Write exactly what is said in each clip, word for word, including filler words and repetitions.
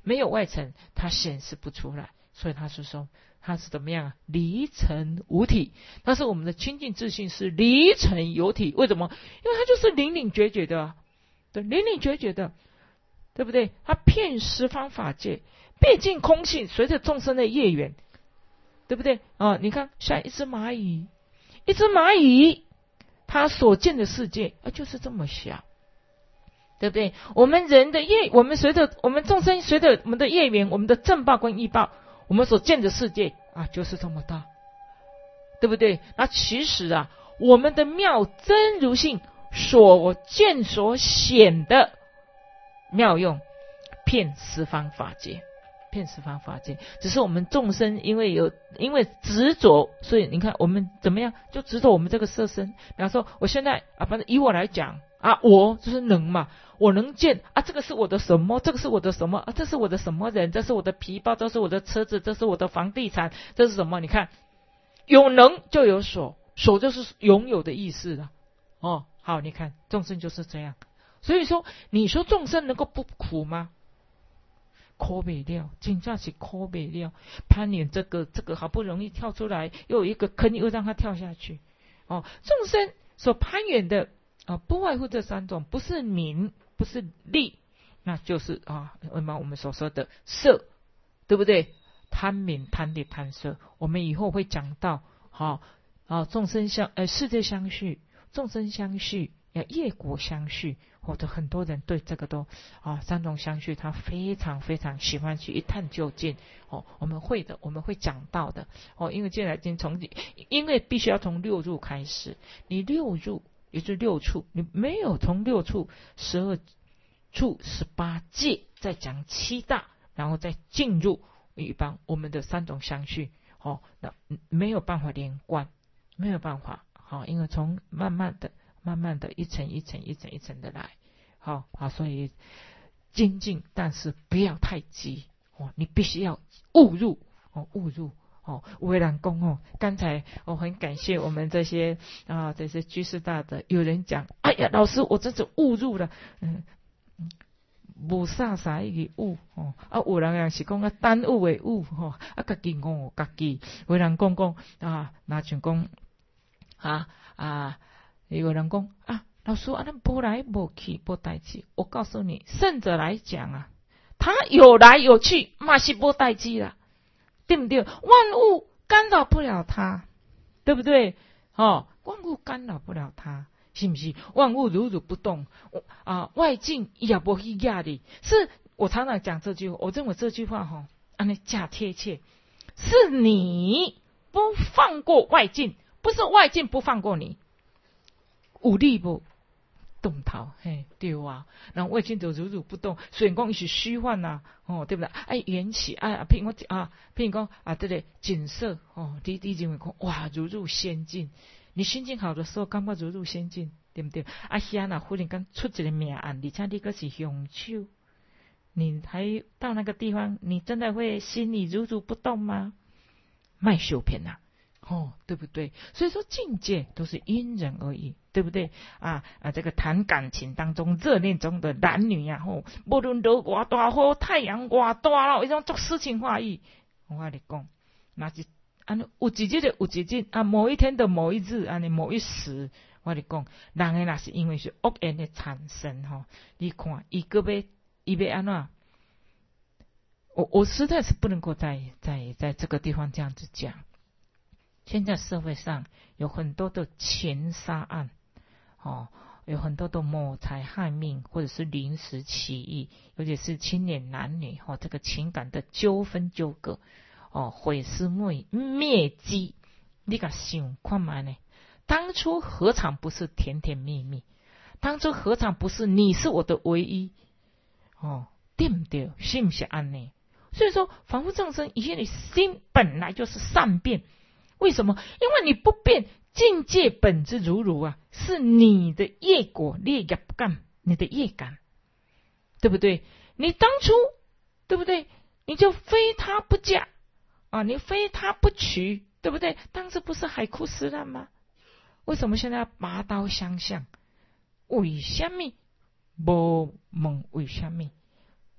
没有外层，它显示不出来。所以他是说，它是怎么样啊？离尘无体。但是我们的清净自信是离尘有体，为什么？因为它就是灵灵觉觉的、啊，对，灵灵觉觉的，对不对？它遍十方法界，毕竟空性，随着众生的业缘，对不对啊？你看，像一只蚂蚁，一只蚂蚁，它所见的世界啊，就是这么小。对不对？我们人的业，我们随着我们众生随着我们的业缘，我们的正报跟异报，我们所见的世界啊，就是这么大，对不对？那其实啊，我们的妙真如性所见所显的妙用，遍十方法界，遍十方法界。只是我们众生因为有因为执着，所以你看我们怎么样，就执着我们这个色身。比方说，我现在啊，反正以我来讲。啊，我就是能嘛，我能见啊，这个是我的什么？这个是我的什么？啊，这是我的什么人？这是我的皮包，这是我的车子，这是我的房地产，这是什么？你看，有能就有所，所就是拥有的意思了。哦，好，你看众生就是这样。所以说，你说众生能够不苦吗？苦不了，真正是苦不了。攀岩这个这个好不容易跳出来，又有一个坑，又让他跳下去。哦，众生所攀岩的。啊，不外乎这三种，不是名，不是利，那就是啊，我们我们所说的色，对不对？贪名、贪利、贪色，我们以后会讲到，好啊，众生相呃世界相续，众生相续，呃业果相续，或者很多人对这个都啊三种相续，他非常非常喜欢去一探究竟哦。我们会的，我们会讲到的哦，因为进来经从，因为必须要从六入开始，你六入。也就是六处，你没有从六处、十二处、十八界再讲七大，然后再进入一般我们的三种相续，哦，那没有办法连贯，没有办法，好、哦，因为从慢慢的、慢慢的一层一层、一层一层的来，好、哦、好，所以精进，但是不要太急哦，你必须要悟入哦，悟入。哦，为人公哦，刚才我很感谢我们这些啊，这些居士大德，有人讲，哎呀，老师，我真是误入了，嗯，无啥啥一个误哦，啊，有人也是讲啊，耽误的误吼，啊，家己误家己，为人讲讲啊，那像讲啊啊，有人讲啊，老师啊，那无来无去无代志，我告诉你，圣者来讲啊，他有来有去，嘛是无代志啦。对不对？万物干扰不了他，对不对？哦，万物干扰不了他，是不是？万物如如不动啊，外境也不会压力。是我常常讲这句话，我认为这句话哈、哦，安尼假贴切，是你不放过外境，不是外境不放过你，有力不动头，嘿，对啊，然后外境就如如不动，虽然讲是虚幻呐、啊，哦，对不对？哎，缘起，哎，譬如讲啊，譬如讲啊，对不对？景色，哦，你你认为讲哇，如入仙境，你心情好的时候，感觉如入仙境，对不对？啊，现在忽然间出一个命案，而且你可是凶手，你还到那个地方，你真的会心里如如不动吗？卖修片呐、啊。哦，对不对？所以说境界都是因人而异，对不对？啊啊，这个谈感情当中热恋中的男女呀、啊，吼，无论落偌大雨，太阳偌大了，一种做诗情画意。我跟你讲，那是安有一日的有一日啊，某一天的某一日，安尼某一时，我跟你讲，人的那是因为是恶缘的产生哈。你看，伊个要伊要安怎？我我实在是不能够在在在这个地方这样子讲。现在社会上有很多的情杀案，哦，有很多的谋财害命，或者是临时起意，尤其是青年男女，哦，这个情感的纠纷纠葛，哦，毁尸灭灭迹，你敢想看嘛呢？当初何尝不是甜甜蜜蜜？当初何尝不是你是我的唯一？哦，对不对？是不是安呢？所以说，凡夫众生，以前你心本来就是善变。为什么？因为你不变，境界本质如如啊，是你的业果、业感，你的业感，对不对？你当初对不对？你就非他不嫁啊，你非他不娶，对不对？当时不是海枯石烂吗？为什么现在要拔刀相向？为什么？无问为什么？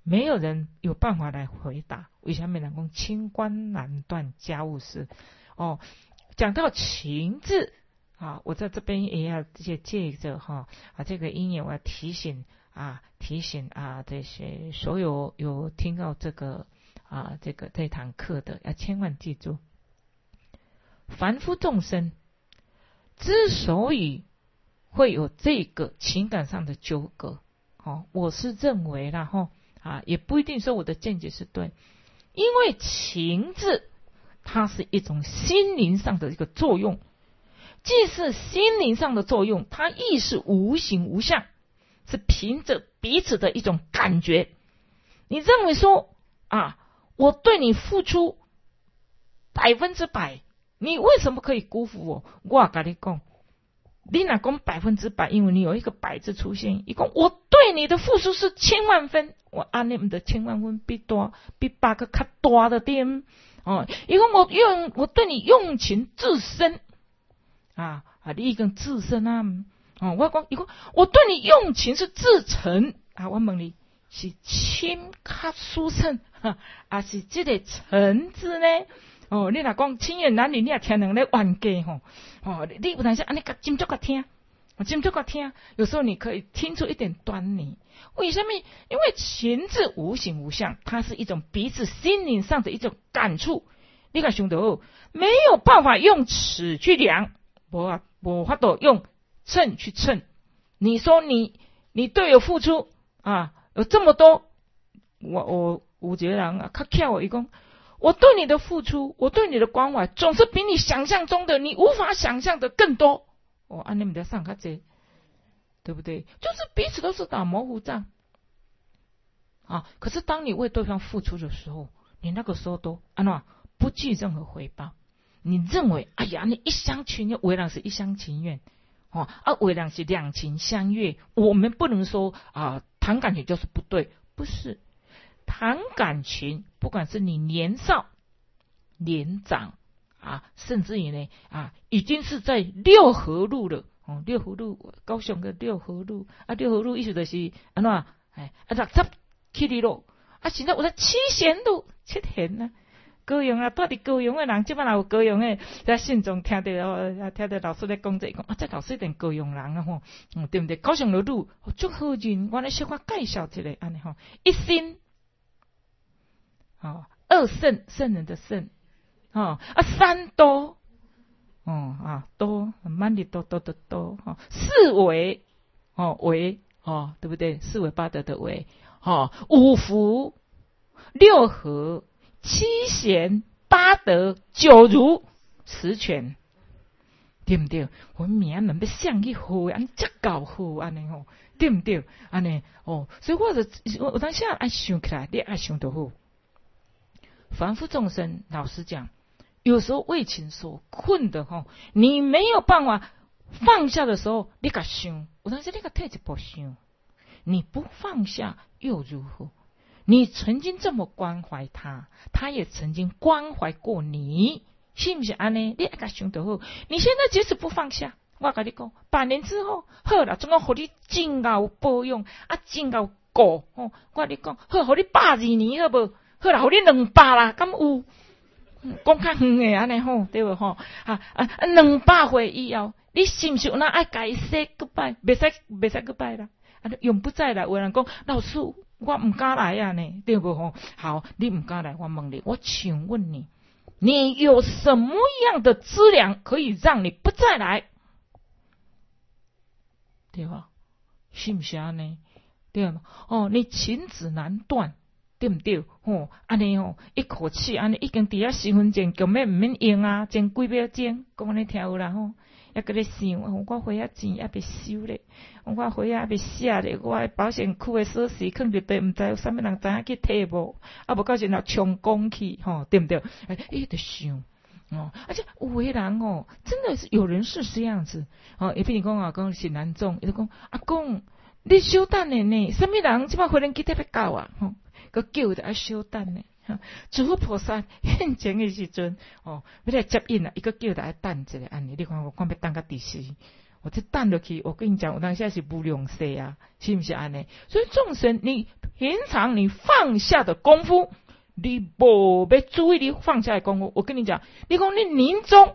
没有人有办法来回答。为什么人讲清官难断家务事？哦，讲到情字啊，我在这边也要借借着哈啊这个因缘，我要提醒啊提醒啊这些所有有听到这个啊这个这堂课的，要千万记住，凡夫众生之所以会有这个情感上的纠葛，哦，我是认为啦哈啊，也不一定说我的见解是对，因为情字它是一种心灵上的一个作用，既是心灵上的作用，它亦是无形无相，是凭着彼此的一种感觉。你认为说啊，我对你付出百分之百，你为什么可以辜负我？我跟你讲，你哪讲百分之百？因为你有一个百字出现，一共我对你的付出是千万分，我按你们的千万分比多，比八个较大的点哦。一共我用我对你用情至深啊啊，你一个至深啊哦，我讲一共我对你用情是至诚啊。我问你是亲较殊胜，还是这个诚字呢？哦，你若讲亲缘男女，你也听人咧冤家吼，哦，你有当时安尼甲斟酌甲听，斟酌甲听，有时候你可以听出一点端倪。为什么？因为情字无形无相，它是一种彼此心灵上的一种感触。你看兄弟，没有办法用尺去量，无啊，无法度用秤去称。你说你你对我付出啊，有这么多，我我有一个人啊，较巧我一讲。我对你的付出，我对你的关怀，总是比你想象中的，你无法想象的更多。哦，按你们在上课这，对不对？就是彼此都是打模糊仗啊。可是当你为对方付出的时候，你那个时候都安怎不计任何回报。你认为，哎呀，你一厢情愿，为人是一厢情愿，哦，啊，为人是两情相悦。我们不能说啊，谈感情就是不对，不是。谈感情，不管是你年少、年长啊，甚至于呢啊，已经是在六合路了。哦，六合路，高雄的六合路啊，六合路意思就是安怎哎啊，六十七里路啊，现在有在七贤路，七贤啊，高雄啊，到底高雄的人，即摆有高雄的在信中听到哦，听到老师在讲这个，啊，这老师一定高雄人啊吼，嗯，对不对？高雄的路，足好人，我来小可介绍一下，安尼吼，一心。哦，二圣圣人的圣，哦啊三多，哦啊多蛮力多多的多，哦四维，哦维哦对不对？四维八德的维，哦五福六合七贤八德九如十全，对不对？我名人要像去好，安这够好安尼吼，对不对？安尼哦，所以我就我当下爱想起来，你爱想就好。凡夫众生，老实讲，有时候为情所困的哈，你没有办法放下的时候，你敢想，我当时你敢退一步想，你不放下又如何？你曾经这么关怀他，他也曾经关怀过你，是不是安尼？你敢想得好？你现在即使不放下，我跟你讲，百年之后，好啦，总要给你真有保养啊，真有顾哦。我跟你讲，好，给你百二年好不？好啦，互你两百啦，敢有？讲较远诶，安尼吼，对无吼？啊啊，两百岁以后，你是毋是有那爱改 say goodbye？ 袂使袂使 goodbye 啦，啊，永不再来。有人讲，老师，我唔敢来啊呢，对无吼？好，你唔敢来，我问你，我请问你，你有什么样的资粮可以让你不再来？对吧？是毋是安尼？对吗？哦，你情子难断。对不对？吼，安尼吼，一口气安尼已经伫遐十分钟，根本唔免用啊，前几秒钟，讲安尼听有啦吼，还搁咧想，我花仔钱还未收咧，我花仔还未写咧，我保险库的锁匙放伫地，唔知有啥物人知影去摕无？啊，无到时若冲讲去，吼，对不对？哎，伊伫想。哦，而且有的人哦，真的是有人是这样子哦。也比如讲啊，讲是难种，伊就讲阿公，你稍等咧呢，什么人即摆回人机特别高啊？吼。个叫的爱小等呢，诸佛菩萨现前的时阵，哦，要来接引啊，伊个叫的爱等一下安尼。你看我讲要等到第四， 我这淡落去，我跟你讲，我当下是不良色啊，是不是安尼？所以众生，你平常你放下的功夫，你无要注意力放下的功夫，我跟你讲，你讲你临终，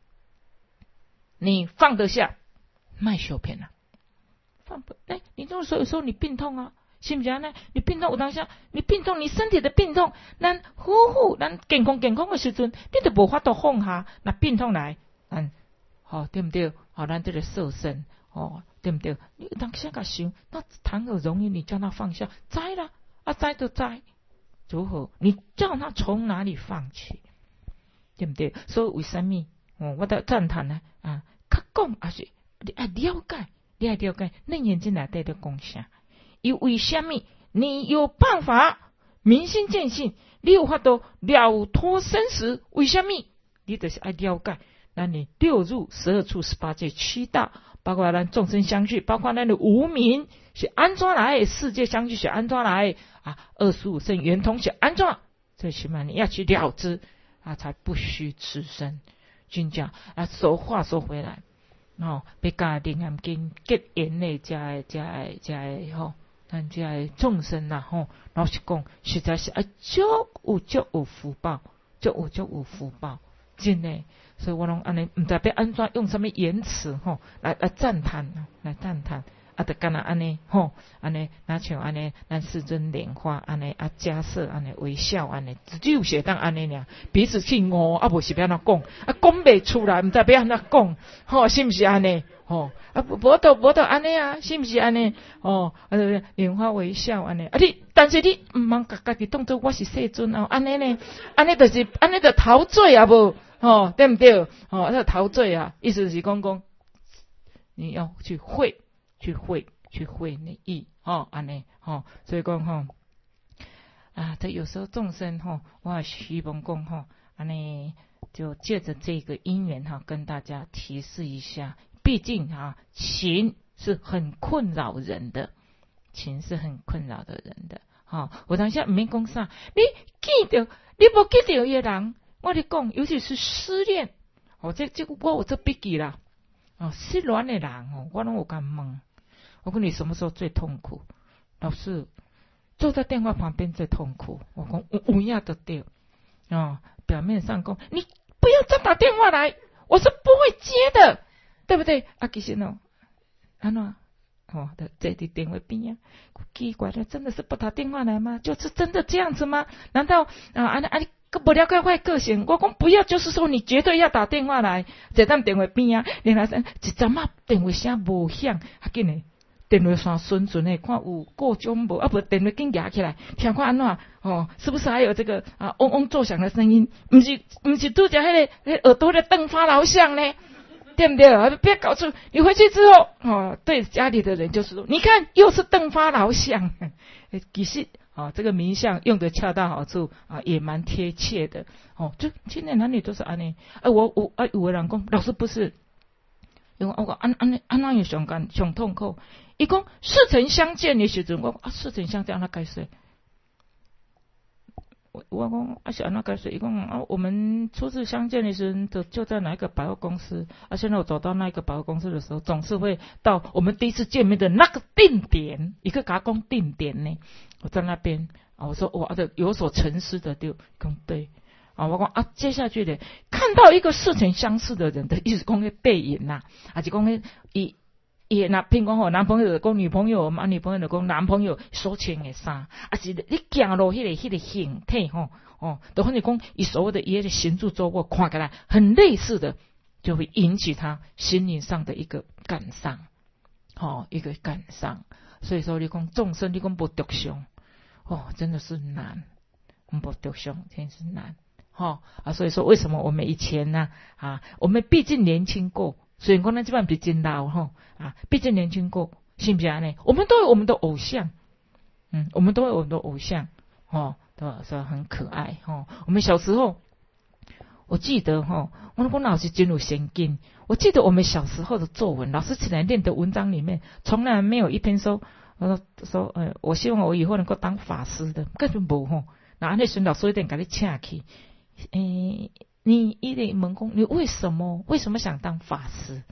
你放得下，卖小片啊，放不哎，临终的时候有时候你病痛啊。是不是啊？你病痛有当下，你病痛，你身体的病痛，咱呼呼，咱健康健康的时阵，你都无法度放下。那病痛来，嗯，好、哦、对不对？好、哦，咱这个受身，哦，对不对？你当下个想，那谈何容易？你叫他放下，摘了啊，摘就摘，如何？你叫他从哪里放弃？对不对？所以为什么？哦，我的赞叹呢啊，较讲还是你爱了解，你爱了解，恁眼睛内底在讲啥？因为什么？你有办法明心见性，你有法度了脱生死？为什么？你就是爱了解，那你六入十二处十八界七道，包括咱众生相续，包括咱的无明是安怎来，世界相续是安怎来啊？二十五圣圆通是安怎？最起码你要去了知啊，才不虚此生。真讲啊，说话说回来，哦，要加灵验经结缘的，才才才吼。咱这些众生呐，吼，老实讲，实在是啊，足有足有福报，足有足有福报，真的。所以我拢安尼，唔知要安怎用什么言辞吼来来赞叹，来赞叹，啊，得干那安尼吼，安尼，那像安尼，咱世尊莲花安尼啊，假设安尼微笑安尼，只有写当安尼俩，彼此去悟，啊，无是要安怎讲，啊，讲袂出来，唔知要安怎讲，吼，是不是安尼？哦，啊，无得无得安尼啊，是不是安尼？哦，啊，莲花微笑安尼，啊，你但是你唔通家己当作我是世尊哦，安尼呢，安尼就是安尼就陶醉啊无，哦，对不对？哦，那陶醉啊，意思是讲讲，你要去会，去会，去会那意，哦，安尼，哦，所以讲吼、哦，啊，这有时候众生吼、哦，我也希望讲吼，安尼就借着这个因缘哈、哦，跟大家提示一下。毕竟啊，情是很困扰人的，情是很困扰的人的。哈、哦，我当下唔免讲啥，你记得，你无记得一个人，我哋讲，尤其是失恋，哦，这这我有这笔记啦。哦，失恋的人哦，我拢有敢问，我讲你什么时候最痛苦？老师坐在电话旁边最痛苦。我讲有有影就对。哦，表面上讲，你不要再打电话来，我是不会接的。对不对？啊，其实呢，安怎哦的在你电话边啊，奇怪了，真的是不打电话来吗？就是真的这样子吗？难道啊啊啊你不了解我个性？我讲不要，就是说你绝对要打电话来，在咱电话边啊，连来生一阵啊电话声无响，啊紧诶，电话线顺顺诶，看有各种无啊不电话紧夹起来，听看安怎哦？是不是还有这个啊嗡嗡作响的声音？不是不是拄着迄个迄耳朵的灯发老响呢？对不对？别搞错！你回去之后，哦，对家里的人就是说，你看又是邓发老相，其实啊，这个名相用的恰到好处啊，也蛮贴切的哦。就今年男女都是安尼，哎，我我啊，有个人讲，老师不是，因为我讲安安安那有上干上痛苦，伊讲似曾相见的时阵，我啊似曾相见，那该说。我讲啊，是安怎解释？伊讲啊，我们初次相见的时候，就就在哪一个百货公司啊。现在我走到那一个百货公司的时候，总是会到我们第一次见面的那个定点，一个甲讲定点呢。我在那边啊，我说哇，这有所沉思的就讲对啊。我讲啊，接下去的看到一个似曾相识的人的意思，讲个背影呐，啊，就讲个伊。也那譬如讲吼，男朋友就讲女朋友嘛，女朋友就讲男朋友所穿的衫，啊是你行路迄个迄个形态吼，哦，都或者讲以所谓的一个行住坐卧看起来很类似的，就会引起他心灵上的一个感伤，哦，一个感伤。所以说你讲众生，你讲不独相，哦，真的是难，不独相真是难，哦啊，所以说为什么我们以前呢啊，我们毕竟年轻过。所以讲咱这摆不是真老吼啊，毕竟年轻过，是不是安尼？我们都有我们的偶像，嗯，我们都有我们的偶像，哦，对吧？所以很可爱哦。我们小时候，我记得哈，我那个老师真有先进。我记得我们小时候的作文，老师起来念的文章里面，从来没有一篇说，我说说，呃，我希望我以后能够当法师的，根本无吼。那那时老师一定给你请去，诶。你一定问讲，你为什么为什么想当法师？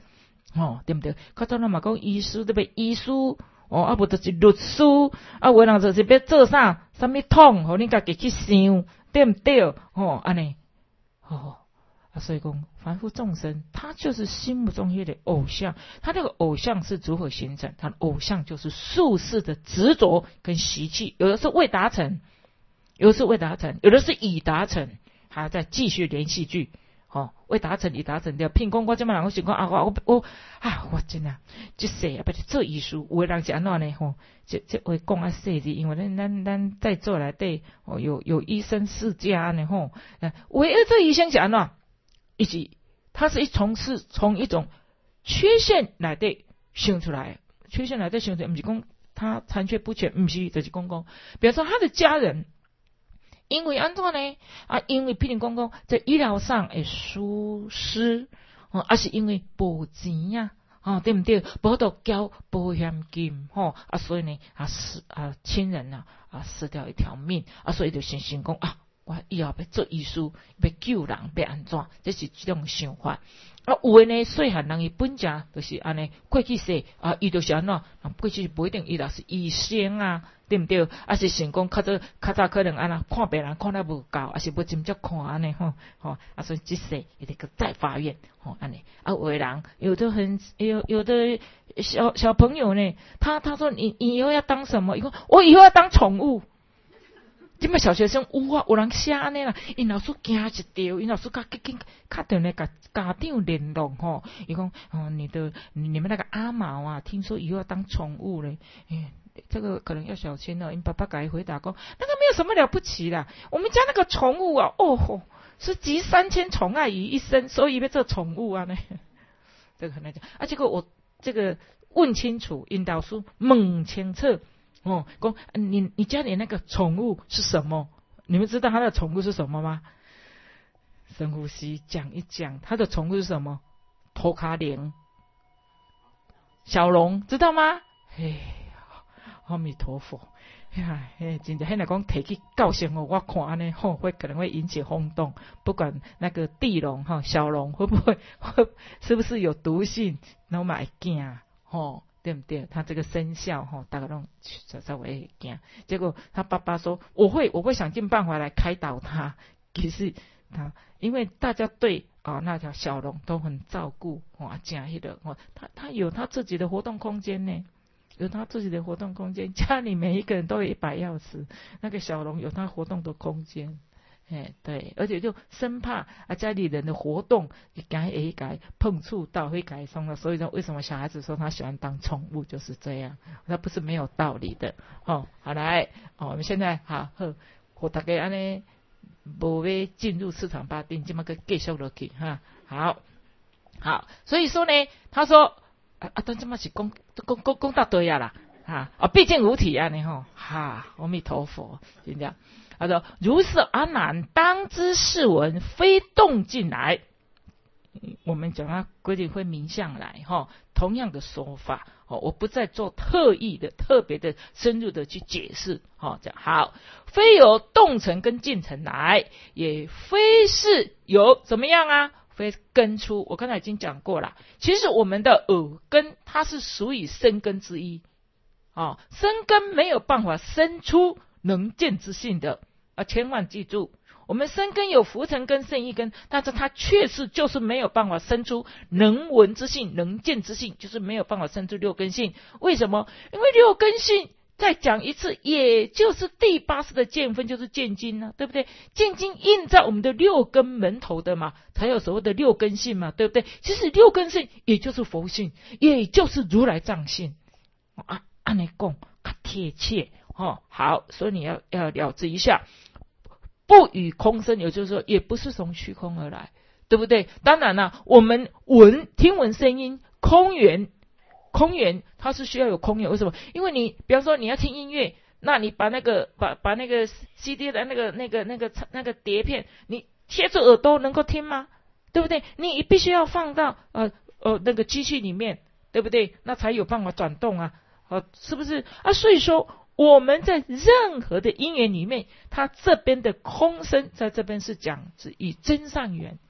哦，对不对？较早人嘛讲医师对不对？医师哦，啊无就是律师，啊有的人就是要做啥，啥物痛，互你家己去想，对不对？哦，安尼，哦。所以讲，凡夫众生，他就是心目中的偶像。他那个偶像是如何形成？他的偶像就是术士的执着跟习气，有的是未达成，有的是未达成，有的是已达成，还要再继续连续剧。哦，未达成已达成的，骗讲我这么人，我想讲啊，我我我啊，我真啊，这世啊，不是做艺术，有的人是安怎呢？吼、哦，这这话讲啊细致，因为咱咱咱在座内底哦，有有医生世家呢吼，呃，唯二这医生是安怎？以及它是一从是从一种缺陷来的生出来，缺陷来的生出来，不是讲他残缺不全，不是就是讲讲，比如说他的家人，因为安怎呢？啊，因为譬如讲讲在医疗上的疏失，哦，啊是因为无钱呀、啊，哦，对不对？无得交保险金，吼、哦，啊，所以呢，啊死啊亲人呐、啊，啊死掉一条命，啊，所以就先想讲啊。我以后要做医师，要救人，要安怎？这是这种想法。啊，有的呢，细汉人伊本家就是安尼，过去世啊，伊就是安怎？过去不一定伊若是医生啊，对不对？啊是想讲较早较早可能安那看病人看得无够，啊是要真正看安尼吼吼，啊所以这世伊得个再发愿吼安尼。啊，有的人有的很有有的小小朋友呢，他他说你你以后要当什么？以后我以后要当宠物。即摆小学生有啊，有人写安尼啦，因老师惊一条，因老师甲紧紧打电话甲家长联络吼，伊讲哦，你的你们那个阿毛啊，听说以后要当宠物嘞，哎，这个可能要小心了。因爸爸改回答讲，那个没有什么了不起啦，我们家那个宠物啊，哦吼，是集三千宠爱于一身，所以要做宠物啊呢。这个很难讲啊，结果我这个问清楚，因导师问清楚。哦，公，你你家里那个宠物是什么？你们知道他的宠物是什么吗？深呼吸，讲一讲，他的宠物是什么？托卡灵，小龙，知道吗？嘿，阿弥陀佛，呀，嘿，真的，现在讲提起高兴哦，我看安尼吼，会可能会引起轰动，不管那个地龙哈，小龙会不会会是不是有毒性，那我买惊吼。对不对？他这个生肖哈，大概都稍微惊。结果他爸爸说：“我会，我会想尽办法来开导他。”其实他因为大家对啊、哦、那条小龙都很照顾哇，讲迄个哦，他他有他自己的活动空间呢，有他自己的活动空间。家里每一个人都有一把钥匙，那个小龙有他活动的空间。哎，对，而且就生怕啊家里人的活动改一改碰触到会改松了，所以说为什么小孩子说他喜欢当宠物就是这样，那不是没有道理的哦。好来哦，我们现在好好，我大概安尼无要进入市场八定，这么个继续落去哈。好，好，所以说呢，他说啊啊，但这么是讲讲讲讲到对啊啦啊啊，毕竟无体啊，你吼哈，阿弥陀佛，就这样。他说：“如是阿难，当知是闻非动进来。”我们讲他规定会名相来哈，同样的说法哦，我不再做特意的、特别的、深入的去解释哦。这样好，非有动尘跟进尘来，也非是有怎么样啊？非根出。我刚才已经讲过了，其实我们的耳根它是属于生根之一哦，生根没有办法生出能见之性的啊，千万记住，我们生根有浮尘根、胜意根，但是它确实就是没有办法生出能闻之性、能见之性，就是没有办法生出六根性。为什么？因为六根性再讲一次，也就是第八识的见分，就是见精啊，对不对？见精印在我们的六根门头的嘛，才有所谓的六根性嘛，对不对？其实六根性也就是佛性，也就是如来藏性啊，按来讲较贴切。哦，好，所以你要要了知一下，不与空生，也就是说，也不是从虚空而来，对不对？当然了，我们闻听闻声音，空源，空源它是需要有空源，为什么？因为你比方说你要听音乐，那你把那个把把那个 C D 的那个那个那个那个碟片，你贴着耳朵能够听吗？对不对？你必须要放到呃呃那个机器里面，对不对？那才有办法转动啊，呃，是不是啊？所以说。我们在任何的因缘里面，它这边的空生在这边是讲是以真上缘，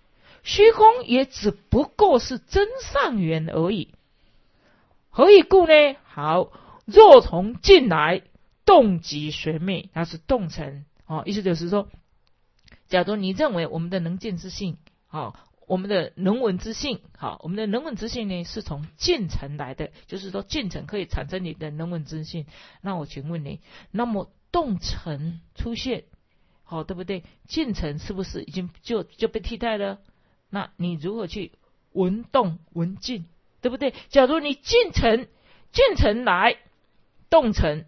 虚空也只不过是真上缘而已。何以故呢？好，若从近来，动即随灭，它是动成哦，意思就是说，假如你认为我们的能见之性，哦，我们的能闻之性，好，我们的能闻之性呢是从近尘来的，就是说近尘可以产生你的能闻之性。那我请问你，那么动尘出现，好，对不对？近尘是不是已经就就被替代了？那你如何去闻动闻静，对不对？假如你近尘近尘来，动尘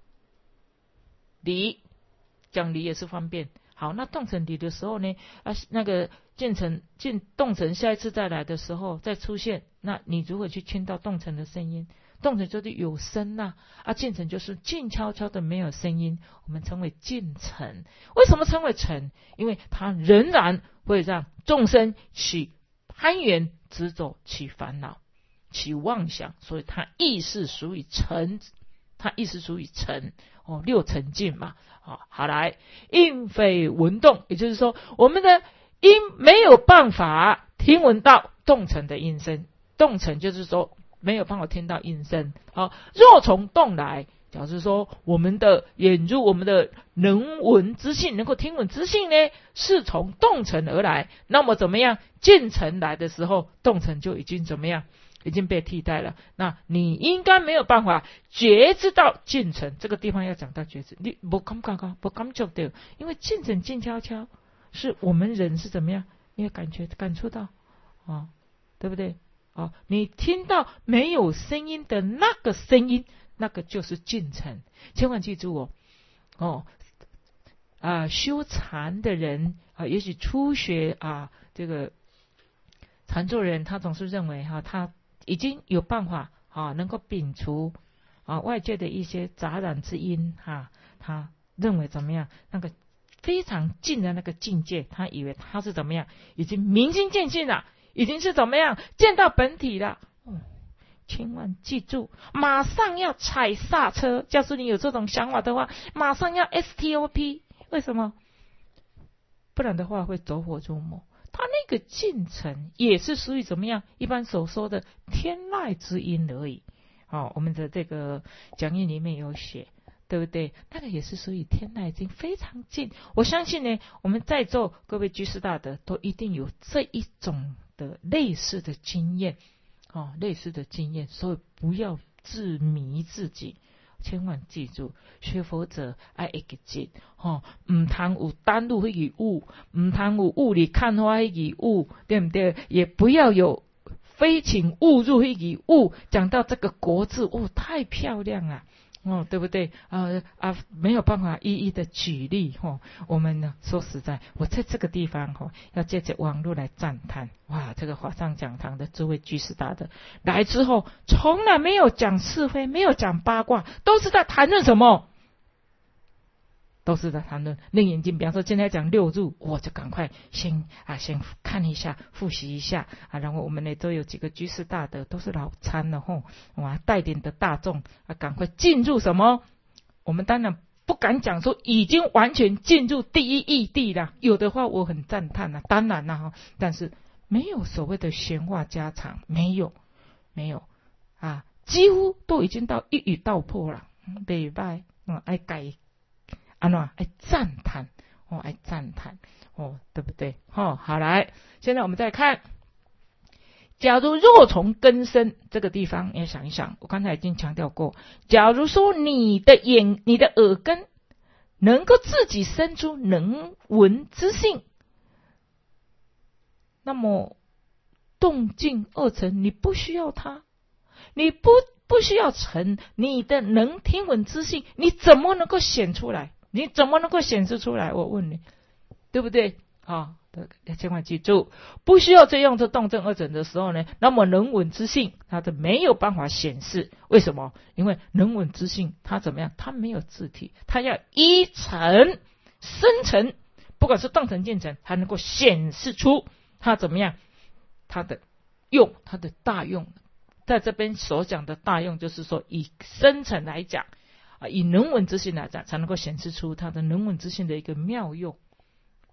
离，讲离也是方便。好，那动尘离的时候呢，啊，那个近尘近动尘下一次再来的时候再出现，那你如何去听到动尘的声音？动尘就是有声呐、啊，啊，近尘就是静悄悄的没有声音，我们称为近尘。为什么称为尘？因为它仍然会让众生起攀缘、执着、起烦恼、起妄想，所以它意识属于尘，它意识属于尘哦，六尘境嘛。哦，好来，因非闻动，也就是说，我们的因没有办法听闻到动尘的音声，动尘就是说没有办法听到音声。好，若从动来，假如说我们的眼入我们的能闻之性，能够听闻之性呢，是从动尘而来，那么怎么样？近尘来的时候，动尘就已经怎么样？已经被替代了。那你应该没有办法觉知到近尘，这个地方要讲到觉知，你不感觉到，不感觉到，因为近尘静悄悄，是我们人是怎么样？你也感觉感触到，哦，对不对？哦，你听到没有声音的那个声音，那个就是近尘。千万记住哦，哦，啊，修禅的人啊，也许初学啊，这个禅坐人，他总是认为哈、啊，他已经有办法啊，能够摒除啊外界的一些杂染之因哈、啊，他认为怎么样？那个非常近的那个境界，他以为他是怎么样？已经明心见性了，已经是怎么样？见到本体了。哦，千万记住，马上要踩刹车。假使你有这种想法的话，马上要 S T O P。为什么？不然的话会走火入魔。他那个近尘也是属于怎么样？一般所说的天籁之音而已。哦，我们的这个讲义里面有写，对不对？那个也是属于天籁之音，非常近。我相信呢，我们在座各位居士大德都一定有这一种的类似的经验，哦，类似的经验，所以不要自迷自己。千万记住，学佛者爱一个劲，吼，唔通有单路迄个悟，唔通有雾里看花迄个悟，对不对？也不要有非请误入迄个悟。讲到这个国字，哦，太漂亮了。哦，对不对？啊啊，没有办法一一的举例哈、哦。我们呢，说实在，我在这个地方哈、哦，要借着网络来赞叹。哇，这个华上讲堂的诸位居士大德来之后，从来没有讲是非，没有讲八卦，都是在谈论什么？都是在谈论楞严经。比方说，今天讲六入，我就赶快先啊，先看一下，复习一下啊。然后我们呢都有几个居士大德，都是老参了吼，哇，带领的大众啊，赶快进入什么？我们当然不敢讲说已经完全进入第一义谛了，有的话我很赞叹了，当然了哈，但是没有所谓的闲话家常，没有，没有啊，几乎都已经到一语道破了，袂歹，嗯，爱改。安怎爱赞叹哦，爱赞叹哦，对不对？哦，好来，现在我们再看，假如若从根生这个地方，要想一想，我刚才已经强调过，假如说你的眼、你的耳根能够自己生出能闻之性，那么动静二尘你不需要它，你不不需要尘，你的能听闻之性，你怎么能够显出来？你怎么能够显示出来？我问你，对不对？啊、哦，千万记住，不需要再用这动正二诊的时候呢，那么能闻之性它就没有办法显示。为什么？因为能闻之性它怎么样？它没有自体，它要依尘生成，不管是动尘见尘，它能够显示出它怎么样？它的用，它的大用，在这边所讲的大用，就是说以生成来讲。以能闻之性来讲，才能够显示出它的能闻之性的一个妙用。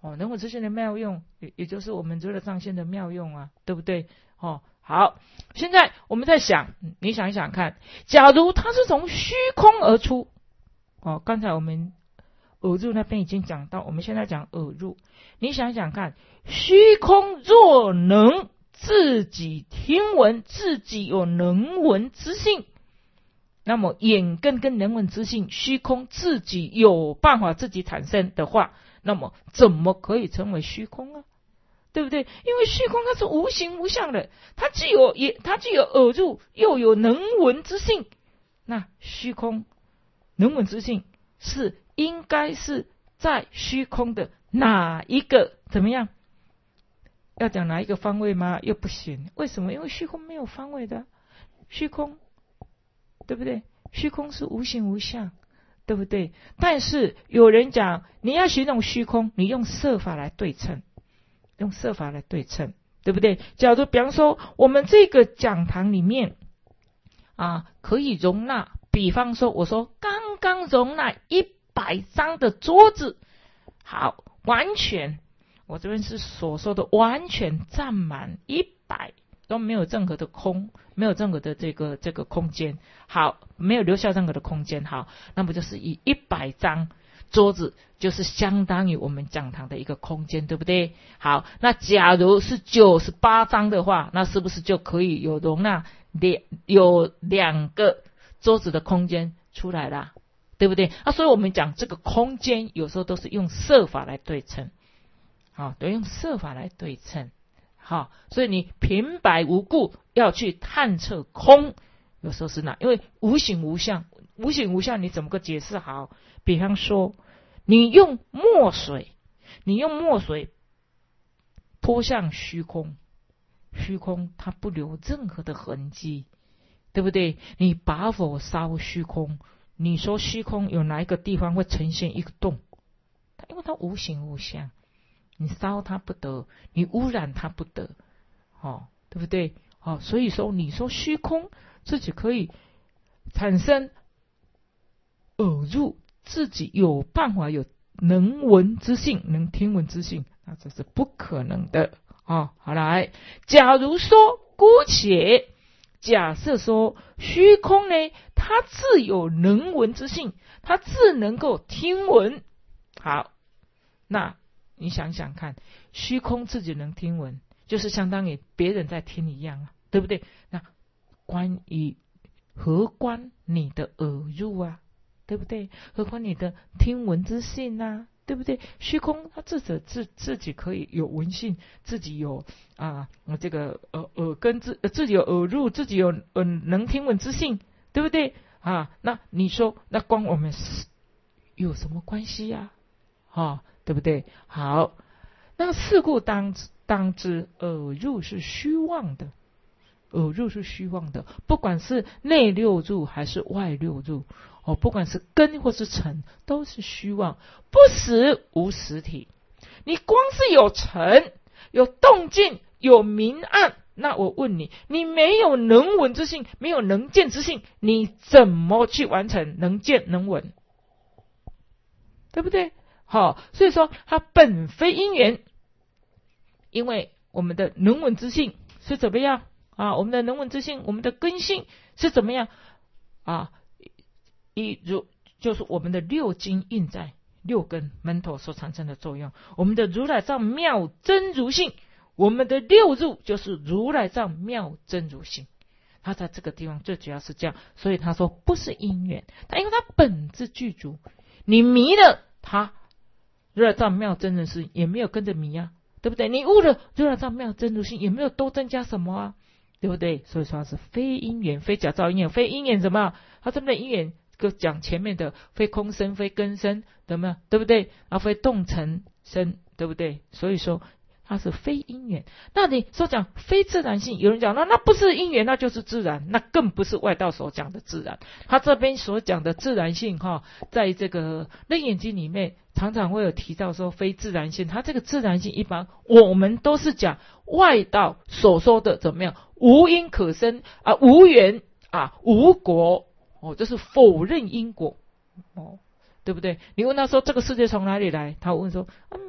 哦，能稳自信的妙用，也也就是我们如来藏性的妙用啊，对不对？哦，好，现在我们在想，你想一想看，假如它是从虚空而出，哦，刚才我们耳入那边已经讲到，我们现在讲耳入，你想想看，虚空若能自己听闻，自己有能闻之性，那么眼根跟能闻之性，虚空自己有办法自己产生的话，那么怎么可以成为虚空啊？对不对？因为虚空它是无形无相的，它既有也它既有耳入，又有能闻之性。那虚空能闻之性是应该是在虚空的哪一个怎么样？要讲哪一个方位吗？又不行。为什么？因为虚空没有方位的，虚空，对不对？虚空是无形无相，对不对？但是有人讲，你要形容虚空，你用色法来对称。用色法来对称，对不对？假如比方说我们这个讲堂里面啊，可以容纳，比方说我说刚刚容纳一百张的桌子，好，完全我这边是所说的完全占满一百，都没有任何的空，没有任何的这个这个空间，好，没有留下任何的空间，好，那么就是以一百张桌子就是相当于我们讲堂的一个空间，对不对？好，那假如是九十八张的话，那是不是就可以有容纳两有两个桌子的空间出来了，对不对？啊，所以我们讲这个空间有时候都是用色法来对称，好，都用色法来对称，好，所以你平白无故要去探测空，有时候是哪？因为无形无相，无形无相你怎么个解释好？比方说你用墨水，你用墨水泼向虚空，虚空它不留任何的痕迹，对不对？你把火烧虚空，你说虚空有哪一个地方会呈现一个洞？因为它无形无相，你烧它不得，你污染它不得，哦，对不对？哦，所以说你说虚空自己可以产生耳入，自己有办法有能闻之性，能听闻之性，那这是不可能的哦。好来，假如说姑且假设说虚空呢，它自有能闻之性，它自能够听闻。好，那你想想看，虚空自己能听闻，就是相当于别人在听一样啊，对不对？那关于何关你的耳入啊？对不对？何况你的听闻之性啊，对不对？虚空它自己自自己可以有闻性，自己有啊这个耳耳根自自己有耳入，自己有呃能听闻之性，对不对啊？那你说那关我们有什么关系呀？啊，对不对？好，那是故当当知耳入是虚妄的，耳入是虚妄的，不管是内六入还是外六入。哦，不管是根或是尘，都是虚妄，不实无实体。你光是有尘、有动静、有明暗，那我问你，你没有能闻之性，没有能见之性，你怎么去完成能见能闻？对不对？好、哦，所以说它本非因缘，因为我们的能闻之性是怎么样啊？我们的能闻之性，我们的根性是怎么样啊？一如就是我们的六经印在六根门头所产生的作用，我们的如来藏妙真如性，我们的六入就是如来藏妙真如性，它在这个地方最主要是这样，所以他说不是因缘，但因为它本质具足，你迷了它，如来藏妙真如性也没有跟着迷啊，对不对？你悟了如来藏妙真如性也没有多增加什么啊，对不对？所以说它是非因缘，非假造因缘，非因缘什么？它这边的因缘讲前面的非空身非根身，对吗？对不对？啊，非动尘身，对不对？所以说它是非因缘。那你说讲非自然性，有人讲那那不是因缘，那就是自然，那更不是外道所讲的自然。他这边所讲的自然性哈，在这个楞严经里面常常会有提到说非自然性，他这个自然性一般我们都是讲外道所说的怎么样，无因可生啊，无缘啊，无果。哦，这是否认因果，哦，对不对？你问他说这个世界从哪里来，他问说，嗯，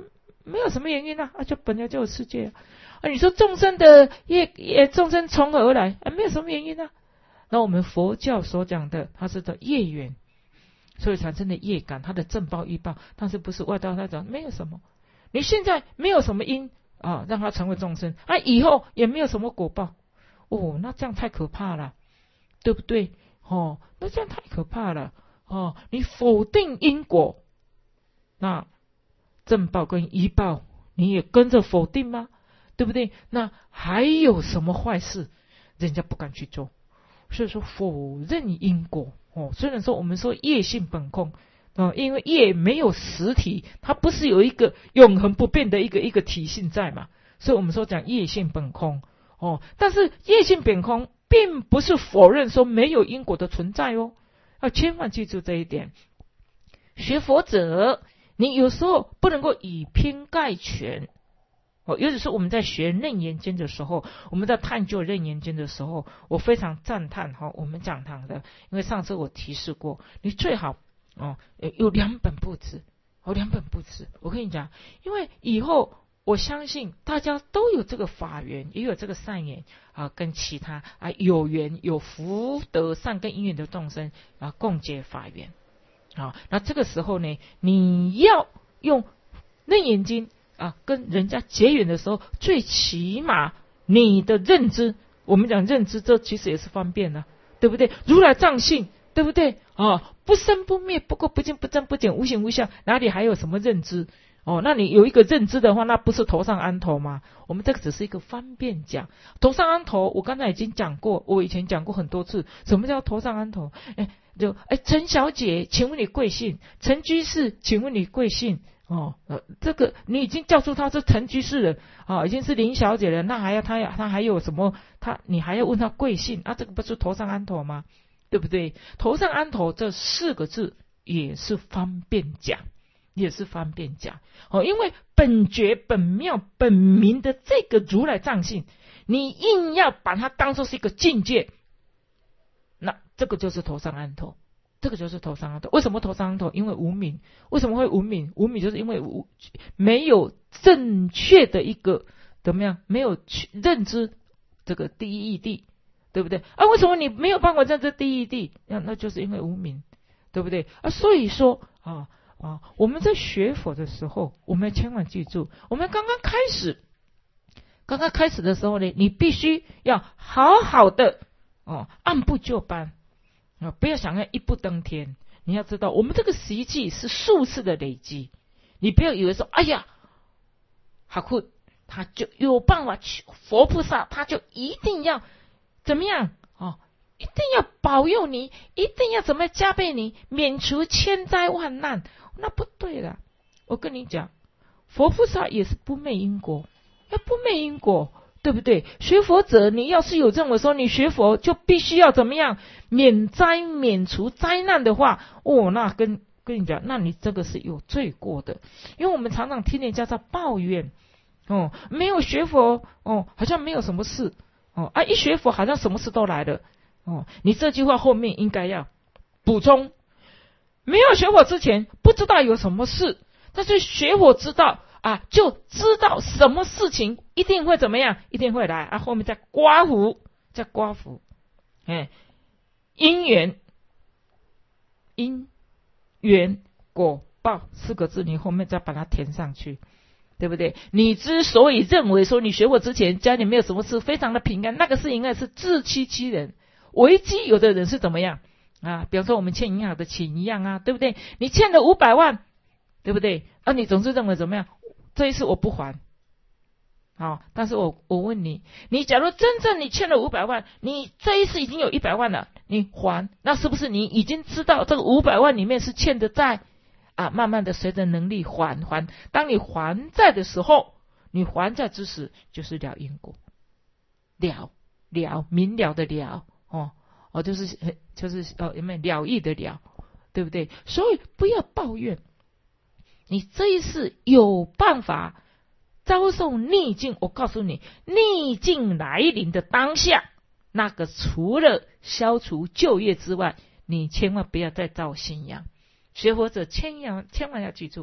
没有什么原因啊，啊就本来就有世界啊。啊你说众生的业业众生从何而来？啊没有什么原因啊。那我们佛教所讲的，它是的业缘，所以产生的业感，它的正报预报，但是不是外道他讲没有什么，你现在没有什么因啊，让他成为众生啊，以后也没有什么果报哦，那这样太可怕了，对不对？哦，那这样太可怕了哦，你否定因果，那正报跟依报你也跟着否定吗？对不对？那还有什么坏事人家不敢去做？所以说否认因果哦，虽然说我们说业性本空哦，因为业没有实体，它不是有一个永恒不变的一个一个体性在嘛，所以我们说讲业性本空哦，但是业性本空并不是否认说没有因果的存在哦，要千万记住这一点。学佛者，你有时候不能够以偏概全哦，尤其是我们在学楞严经的时候，我们在探究楞严经的时候，我非常赞叹哈、哦，我们讲堂的，因为上次我提示过，你最好哦有两本不止，哦两本不止。我跟你讲，因为以后我相信大家都有这个法缘，也有这个善缘啊，跟其他啊有缘有福德善根因缘的众生啊共结法缘啊。那这个时候呢，你要用楞严经啊，跟人家结缘的时候，最起码你的认知，我们讲认知，这其实也是方便的，对不对？如来藏性，对不对？啊，不生不灭，不垢不净，不增不减，无形无相，哪里还有什么认知？哦，那你有一个认知的话，那不是头上安头吗？我们这个只是一个方便讲，头上安头，我刚才已经讲过，我以前讲过很多次，什么叫头上安头？哎，就哎，陈小姐，请问你贵姓？陈居士，请问你贵姓？哦，呃，这个你已经叫出他是陈居士了啊，已经是林小姐了，那还要他他还有什么？他你还要问他贵姓啊？这个不是头上安头吗？对不对？头上安头这四个字也是方便讲，也是方便讲哦，因为本觉本妙本明的这个如来藏性，你硬要把它当作是一个境界，那这个就是头上安头。这个就是头上安头。为什么头上安头？因为无明。为什么会无明？无明就是因为无没有正确的一个怎么样？没有认知这个第一义谛，对不对？啊，为什么你没有办法认知第一义谛？那那就是因为无明，对不对？啊，所以说啊啊，我们在学佛的时候，我们千万记住，我们刚刚开始，刚刚开始的时候呢，你必须要好好的哦，按部就班。不要想要一步登天，你要知道我们这个习气是数次的累积，你不要以为说哎呀好酷，他就有办法去，佛菩萨他就一定要怎么样哦，一定要保佑你，一定要怎么加倍你，免除千灾万难，那不对了。我跟你讲，佛菩萨也是不昧因果，要不昧因果，对不对？学佛者，你要是有认为说你学佛就必须要怎么样免灾免除灾难的话，哦，那跟跟你讲，那你这个是有罪过的。因为我们常常听人家在抱怨，哦，没有学佛，哦，好像没有什么事，哦，啊，一学佛好像什么事都来了，哦，你这句话后面应该要补充，没有学佛之前不知道有什么事，但是学佛知道。啊，就知道什么事情一定会怎么样，一定会来啊！后面再刮胡，再刮胡，哎，因缘、因缘果报四个字，你后面再把它填上去，对不对？你之所以认为说你学佛之前家里没有什么事，非常的平安，那个是应该是自欺欺人。危机有的人是怎么样啊？比方说我们欠银行的钱一样啊，对不对？你欠了五百万，对不对？啊，你总是认为怎么样？这一次我不还，好、哦，但是我我问你，你假如真正你欠了五百万，你这一次已经有一百万了，你还，那是不是你已经知道这个五百万里面是欠的债啊？慢慢的随着能力还还，当你还债的时候，你还债之时就是了因果，了了明了的了哦哦，就是就是哦有没有了义的了，对不对？所以不要抱怨。你这一世有办法遭受逆境，我告诉你，逆境来临的当下，那个除了消除旧业之外，你千万不要再造新殃。学佛者千万千万要记住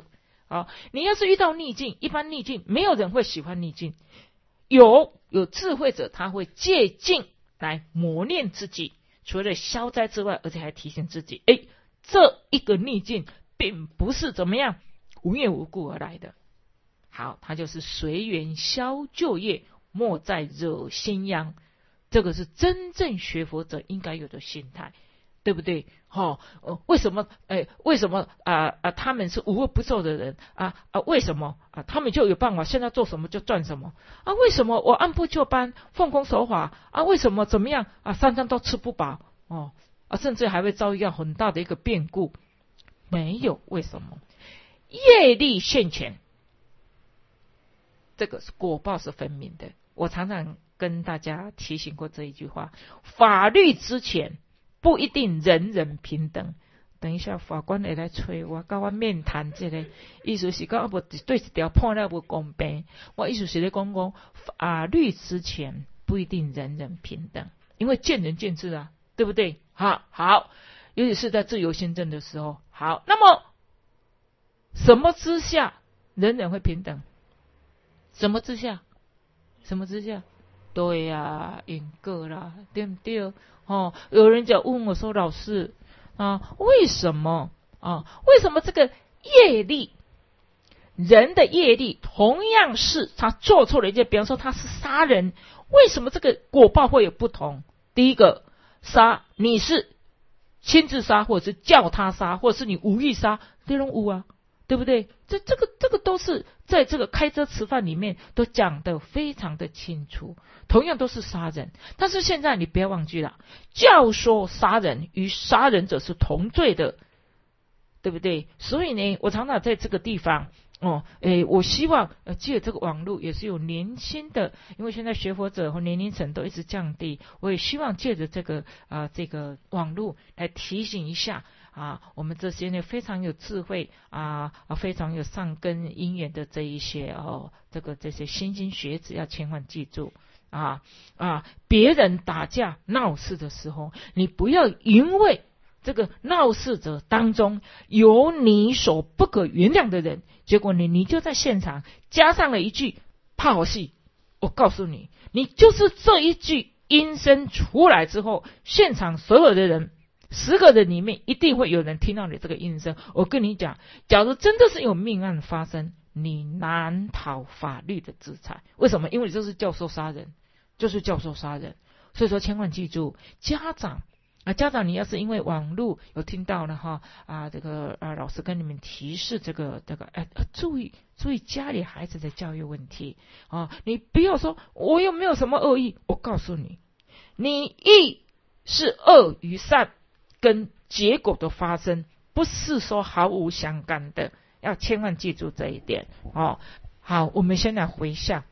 啊，你要是遇到逆境，一般逆境没有人会喜欢逆境，有有智慧者他会借境来磨练自己，除了消灾之外，而且还提醒自己，诶，这一个逆境并不是怎么样无缘无故而来的。好，它就是随缘消旧业，莫再惹心殃。这个是真正学佛者应该有的心态，对不对？哦，呃、为什么？哎，为什么啊啊？他们是无恶不作的人啊啊？为什么啊？他们就有办法，现在做什么就赚什么啊？为什么我按部就班、奉公守法啊？为什么怎么样啊？三餐都吃不饱哦啊，甚至还会遭遇到很大的一个变故？没有，为什么？业力现前，这个是果报是分明的。我常常跟大家提醒过这一句话：法律之前不一定人人平等。等一下法官会来催我，跟我面谈这个，意思是讲我对一条判了不公平。我意思是在讲讲法律之前不一定人人平等，因为见仁见智啊，对不对？好，好，尤其是在自由心证的时候。好，那么什么之下人人会平等？什么之下？什么之下？对呀、啊，因果啦，对不对？哦，有人就问我说：“老师啊，为什么啊？为什么这个业力，人的业力同样是他做错了一件，比方说他是杀人，为什么这个果报会有不同？第一个，杀你是亲自杀，或者是叫他杀，或者是你无意杀，这种无啊。”对不对？这这个这个都是在这个开遮持犯里面都讲得非常的清楚。同样都是杀人，但是现在你不要忘记了，教说杀人与杀人者是同罪的，对不对？所以呢，我常常在这个地方哦，诶，我希望呃，借这个网络也是有年轻的，因为现在学佛者和年龄层都一直降低，我也希望借着这个啊、呃、这个网络来提醒一下。啊，我们这些呢非常有智慧啊，啊非常有善根因缘的这一些哦，这个这些新兴学子要千万记住啊啊！别人打架闹事的时候，你不要因为这个闹事者当中有你所不可原谅的人，结果你你就在现场加上了一句怕好戏。我告诉你，你就是这一句音声出来之后，现场所有的人。十个人里面一定会有人听到你这个音声。我跟你讲，假如真的是有命案发生，你难逃法律的制裁。为什么？因为你就是教唆杀人，就是教唆杀人。所以说，千万记住，家长啊，家长你要是因为网络有听到了哈啊，这个啊老师跟你们提示这个这个哎、啊，注意注意家里孩子的教育问题啊，你不要说我又没有什么恶意，我告诉你，你意是恶与善。跟结果的发生不是说毫无相干的，要千万记住这一点哦。好，我们先来回向。